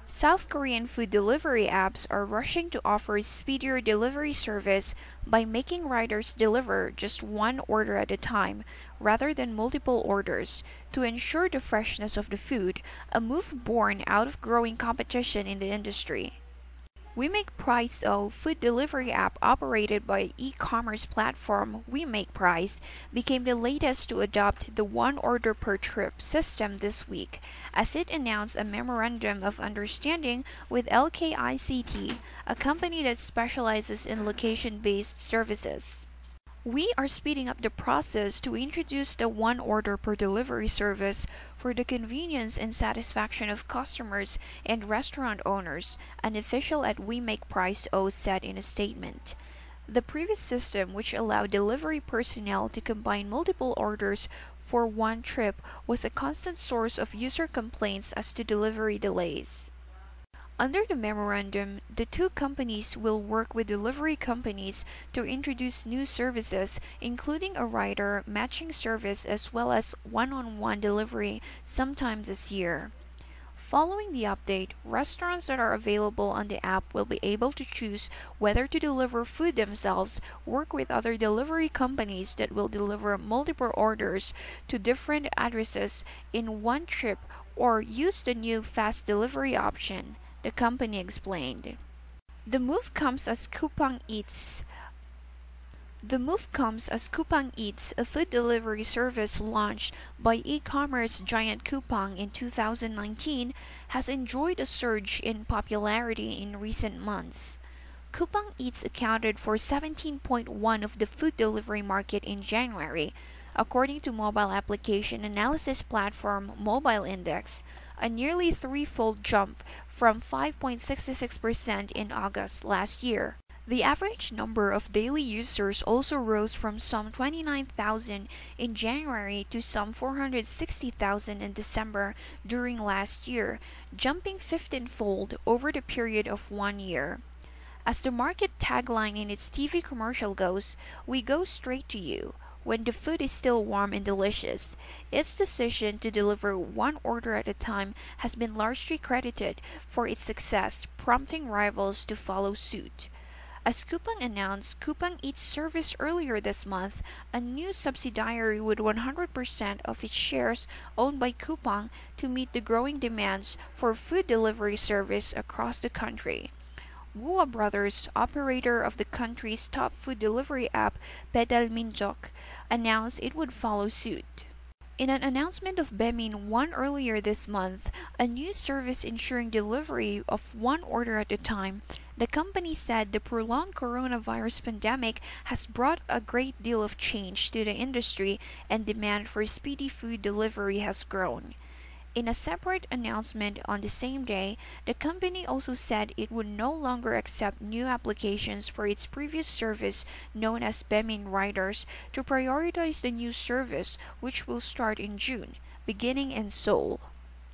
South Korean food delivery apps are rushing to offer speedier delivery service by making riders deliver just one order at a time rather than multiple orders to ensure the freshness of the food, a move born out of growing competition in the industry. We Make Price, a food delivery app operated by e-commerce platform We Make Price, became the latest to adopt the one order per trip system this week, as it announced a memorandum of understanding with LKICT, a company that specializes in location-based services. We are speeding up the process to introduce the one order per delivery service for the convenience and satisfaction of customers and restaurant owners, an official at We Make Price O said in a statement. The previous system, which allowed delivery personnel to combine multiple orders for one trip, was a constant source of user complaints as to delivery delays. Under the memorandum, the two companies will work with delivery companies to introduce new services, including a rider matching service as well as one-on-one delivery sometime this year. Following the update, restaurants that are available on the app will be able to choose whether to deliver food themselves, work with other delivery companies that will deliver multiple orders to different addresses in one trip, or use the new fast delivery option, the company explained. The move comes as Coupang Eats, a food delivery service launched by e-commerce giant Coupang in 2019, has enjoyed a surge in popularity in recent months. Coupang Eats accounted for 17.1% of the food delivery market in January, according to mobile application analysis platform Mobile Index, a nearly threefold jump from 5.66% in August last year. The average number of daily users also rose from some 29,000 in January to some 460,000 in December during last year, jumping 15-fold over the period of 1 year. As the market tagline in its TV commercial goes, "We go straight to you when the food is still warm and delicious." Its decision to deliver one order at a time has been largely credited for its success, prompting rivals to follow suit. As Coupang announced Coupang Eats service earlier this month, a new subsidiary with 100% of its shares owned by Coupang to meet the growing demands for food delivery service across the country. Wua Brothers, operator of the country's top food delivery app Pedal Minjok, announced it would follow suit. In an announcement of Baemin One earlier this month, a new service ensuring delivery of one order at a time, the company said the prolonged coronavirus pandemic has brought a great deal of change to the industry and demand for speedy food delivery has grown. In a separate announcement on the same day, the company also said it would no longer accept new applications for its previous service known as Baemin Riders to prioritize the new service, which will start in June, beginning in Seoul.